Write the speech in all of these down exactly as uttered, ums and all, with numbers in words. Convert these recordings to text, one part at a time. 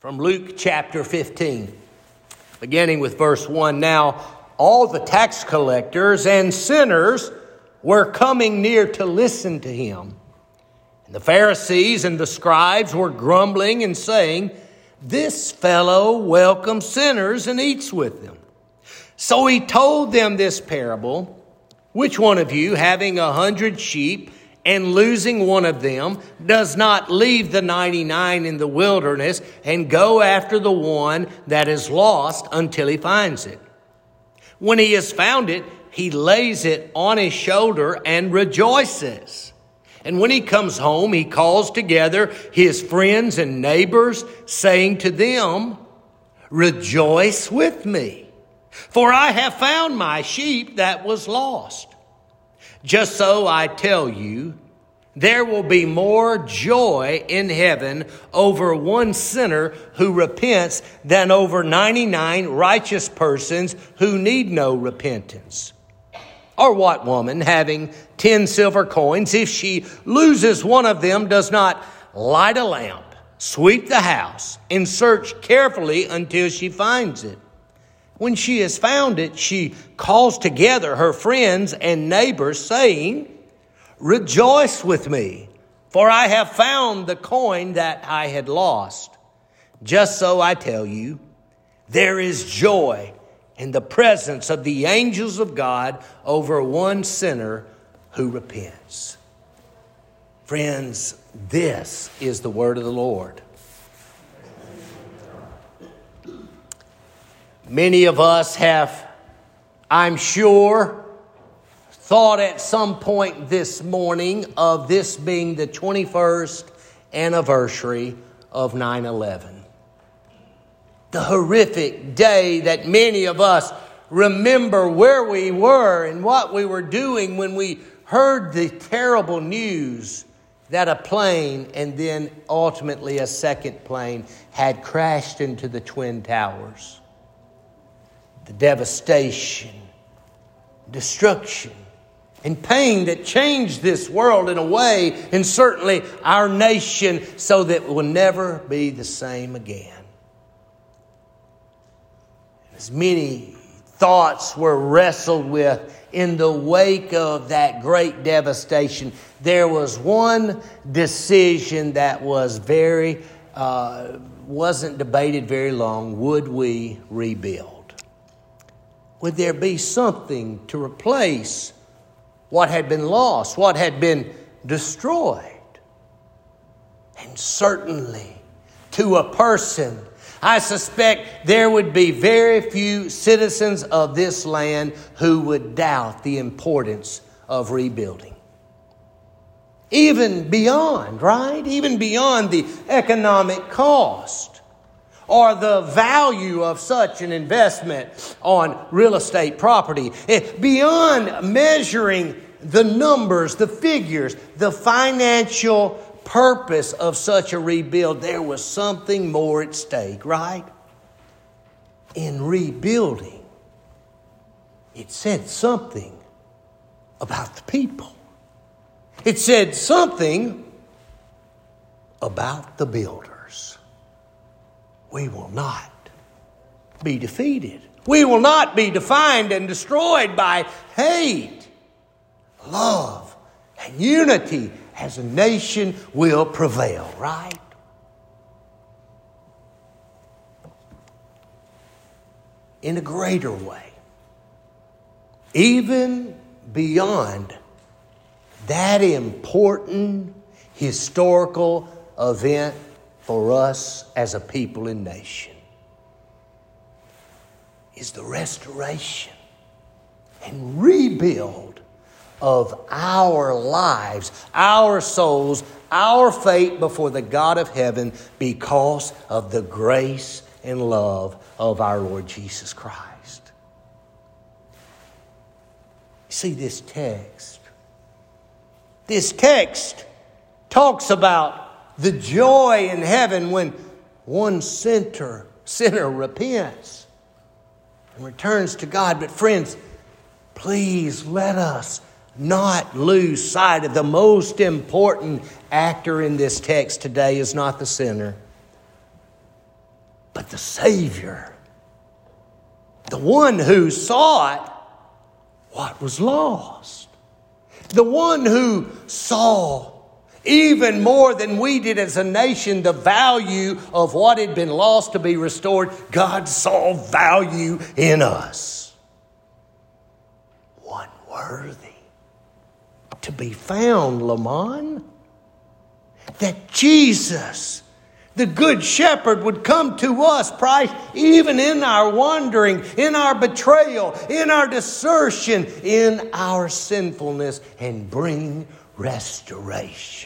From Luke chapter fifteen, beginning with verse one. Now, all the tax collectors and sinners were coming near to listen to him. And the Pharisees and the scribes were grumbling and saying, "This fellow welcomes sinners and eats with them." So he told them this parable: "Which one of you, having a hundred sheep and losing one of them, does not leave the ninety-nine in the wilderness and go after the one that is lost until he finds it? When he has found it, he lays it on his shoulder and rejoices. And when he comes home, he calls together his friends and neighbors, saying to them, 'Rejoice with me, for I have found my sheep that was lost.' Just so I tell you, there will be more joy in heaven over one sinner who repents than over ninety-nine righteous persons who need no repentance. Or what woman, having ten silver coins, if she loses one of them, does not light a lamp, sweep the house, and search carefully until she finds it? When she has found it, she calls together her friends and neighbors, saying, 'Rejoice with me, for I have found the coin that I had lost.' Just so I tell you, there is joy in the presence of the angels of God over one sinner who repents." Friends, this is the word of the Lord. Many of us have, I'm sure, thought at some point this morning of this being the twenty-first anniversary of nine eleven. The horrific day that many of us remember where we were and what we were doing when we heard the terrible news that a plane and then ultimately a second plane had crashed into the Twin Towers. The devastation, destruction, and pain that changed this world in a way, and certainly our nation, so that it will never be the same again. As many thoughts were wrestled with in the wake of that great devastation, there was one decision that was very, uh, wasn't debated very long. Would we rebuild? Would there be something to replace what had been lost, what had been destroyed? And certainly, to a person, I suspect there would be very few citizens of this land who would doubt the importance of rebuilding. Even beyond, right? Even beyond the economic cost or the value of such an investment on real estate property. Beyond measuring the numbers, the figures, the financial purpose of such a rebuild, there was something more at stake, right? In rebuilding, it said something about the people. It said something about the builders. We will not be defeated. We will not be defined and destroyed by hate. Love and unity as a nation will prevail, right? In a greater way, even beyond that important historical event for us as a people and nation, is the restoration and rebuild of our lives, our souls, our fate before the God of heaven because of the grace and love of our Lord Jesus Christ. See, this text, this text talks about the joy in heaven when one sinner, sinner repents and returns to God. But friends, please let us not lose sight of the most important actor in this text today is not the sinner. the Savior, the one who sought what was lost, the one who saw even more than we did as a nation the value of what had been lost to be restored. God saw value in us. One worthy to be found, Lamont. That Jesus, the Good Shepherd, would come to us, Christ, even in our wandering, in our betrayal, in our desertion, in our sinfulness, and bring restoration.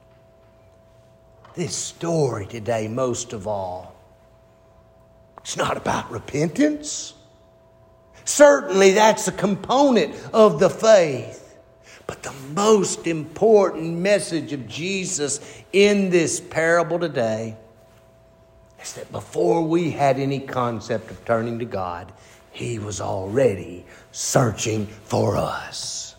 This story today, most of all, it's not about repentance. Certainly that's a component of the faith. But the most important message of Jesus in this parable today is that before we had any concept of turning to God, He was already searching for us.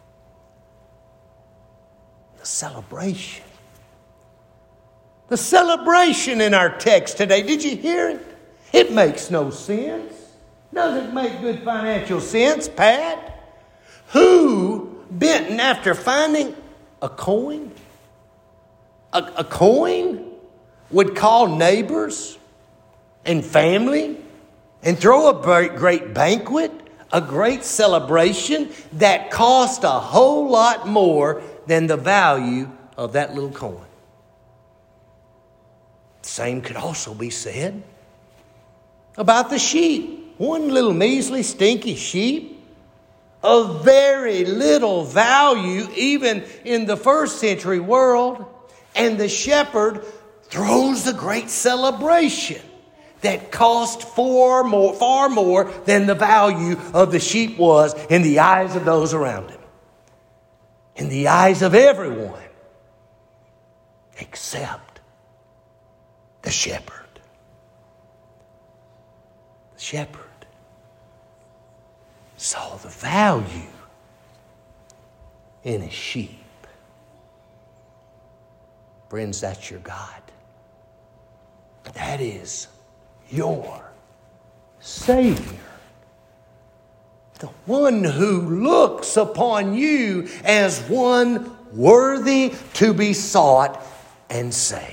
The celebration. The celebration in our text today. Did you hear it? It makes no sense. Doesn't make good financial sense, Pat. Who, Benton, after finding a coin, a, a coin, would call neighbors and family and throw a great, great banquet, a great celebration that cost a whole lot more than the value of that little coin? The same could also be said about the sheep. One little measly, stinky sheep of very little value even in the first century world. And the shepherd throws a great celebration that cost far more, far more than the value of the sheep was in the eyes of those around him. In the eyes of everyone except the shepherd. The shepherd saw the value in his sheep. Friends, that's your God. That is your Savior. The one who looks upon you as one worthy to be sought and saved.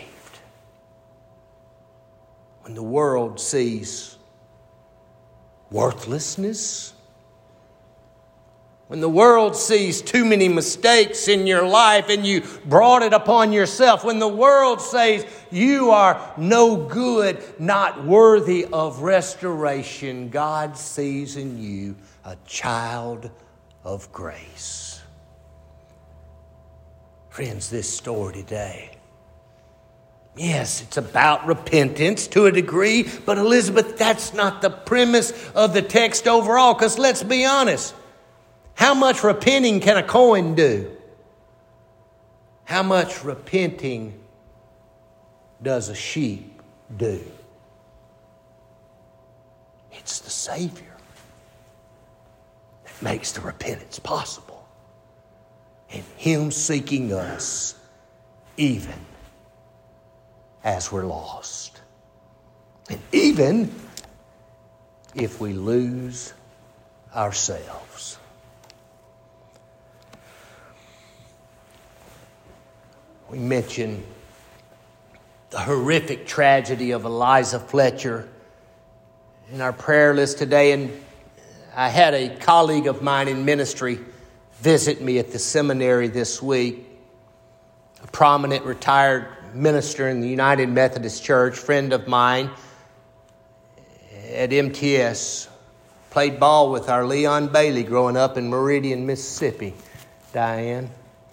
When the world sees worthlessness, when the world sees too many mistakes in your life and you brought it upon yourself, when the world says you are no good, not worthy of restoration, God sees in you a child of grace. Friends, this story today, yes, it's about repentance to a degree, but Elizabeth, that's not the premise of the text overall, because let's be honest. How much repenting can a coin do? How much repenting does a sheep do? It's the Savior that makes the repentance possible. And Him seeking us even as we're lost. And even if we lose ourselves. We mentioned the horrific tragedy of Eliza Fletcher in our prayer list today. And I had a colleague of mine in ministry visit me at the seminary this week, a prominent retired minister in the United Methodist Church, friend of mine at M T S, played ball with our Leon Bailey growing up in Meridian, Mississippi. Diane.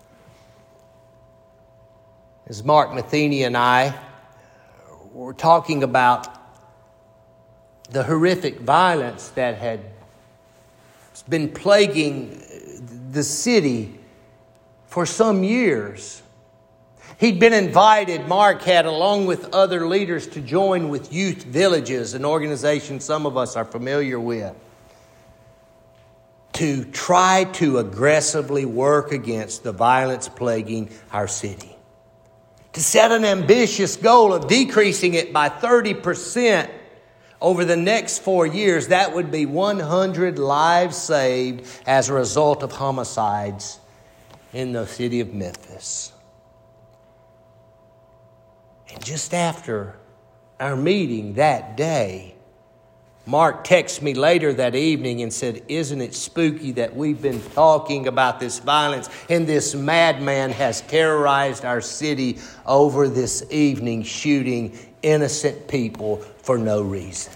As Mark Matheny and I were talking about the horrific violence that had been plaguing the city for some years. He'd been invited, Mark had, along with other leaders, to join with Youth Villages, an organization some of us are familiar with, to try to aggressively work against the violence plaguing our city. To set an ambitious goal of decreasing it by thirty percent over the next four years, that would be one hundred lives saved as a result of homicides in the city of Memphis. And just after our meeting that day, Mark texted me later that evening and said, "Isn't it spooky that we've been talking about this violence and this madman has terrorized our city over this evening, shooting innocent people for no reason?"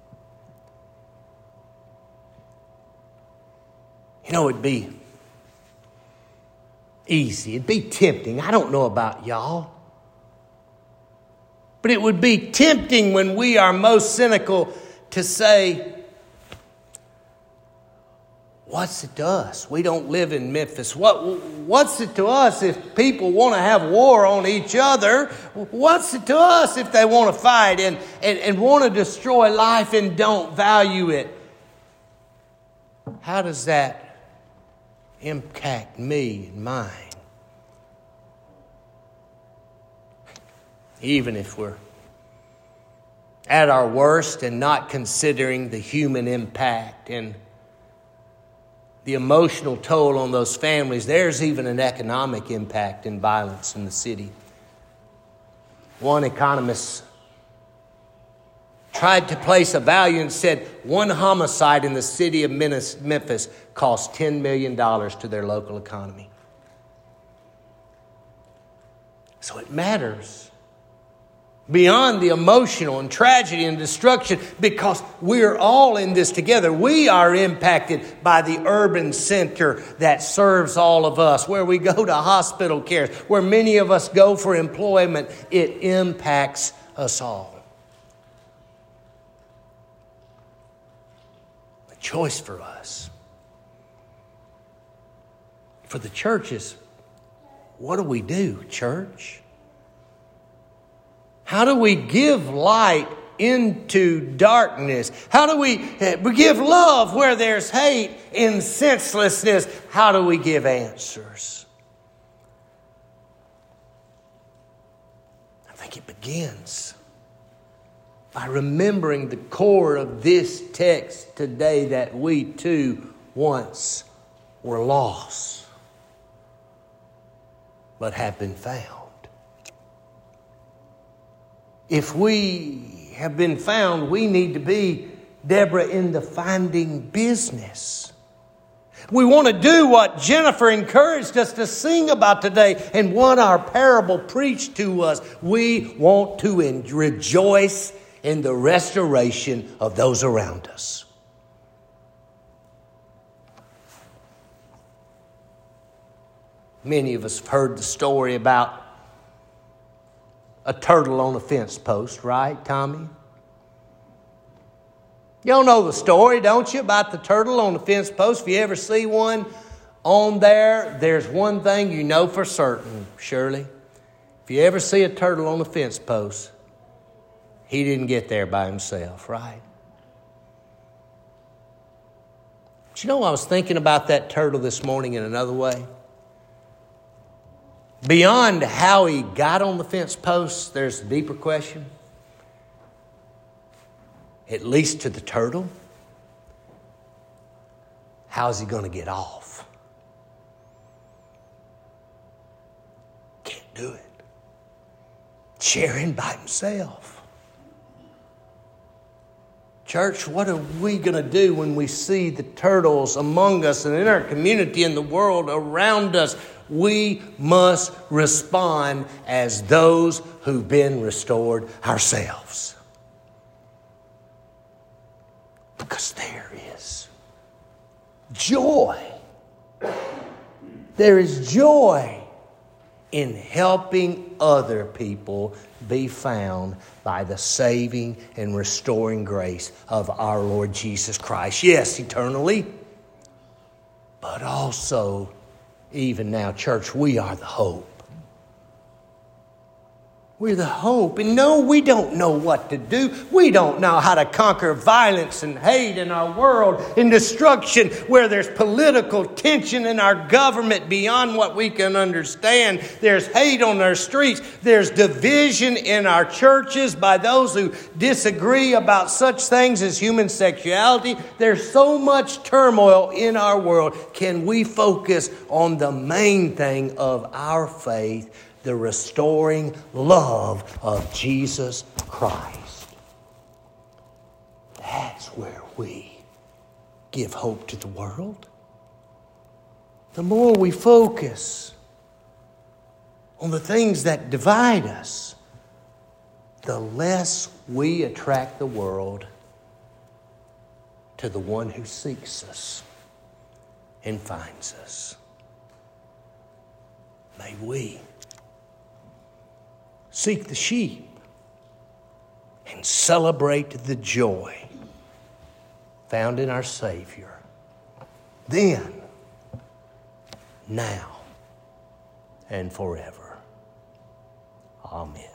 You know, it'd be easy. It'd be tempting. I don't know about y'all. But it would be tempting when we are most cynical to say, what's it to us? We don't live in Memphis. What, what's it to us if people want to have war on each other? What's it to us if they want to fight and, and, and want to destroy life and don't value it? How does that impact me and mine? Even if we're at our worst and not considering the human impact and the emotional toll on those families, there's even an economic impact in violence in the city. One economist tried to place a value and said one homicide in the city of Memphis cost ten million dollars to their local economy. So it matters beyond the emotional and tragedy and destruction, because we're all in this together. We are impacted by the urban center that serves all of us, where we go to hospital care, where many of us go for employment. It impacts us all. The choice for us, for the church, is, what do we do, church? How do we give light into darkness? How do we, we give love where there's hate and senselessness? How do we give answers? I think it begins by remembering the core of this text today, that we too once were lost, but have been found. If we have been found, we need to be, Deborah, in the finding business. We want to do what Jennifer encouraged us to sing about today and what our parable preached to us. We want to rejoice in the restoration of those around us. Many of us have heard the story about a turtle on a fence post, right, Tommy? Y'all know the story, don't you, about the turtle on the fence post? If you ever see one on there, there's one thing you know for certain, Shirley. If you ever see a turtle on the fence post, he didn't get there by himself, right? But you know, I was thinking about that turtle this morning in another way. Beyond how he got on the fence post, there's a deeper question. At least to the turtle, how's he going to get off? Can't do it. Sharing by himself. Church, what are we going to do when we see the turtles among us and in our community and the world around us? We must respond as those who've been restored ourselves. Because there is joy. There is joy in helping other people be found by the saving and restoring grace of our Lord Jesus Christ. Yes, eternally, but also even now, church, we are the hope. We're the hope. And no, we don't know what to do. We don't know how to conquer violence and hate in our world, in destruction, where there's political tension in our government beyond what we can understand. There's hate on our streets. There's division in our churches by those who disagree about such things as human sexuality. There's so much turmoil in our world. Can we focus on the main thing of our faith, the restoring love of Jesus Christ? That's where we give hope to the world. The more we focus on the things that divide us, the less we attract the world to the one who seeks us and finds us. May we seek the sheep and celebrate the joy found in our Savior, then, now, and forever. Amen.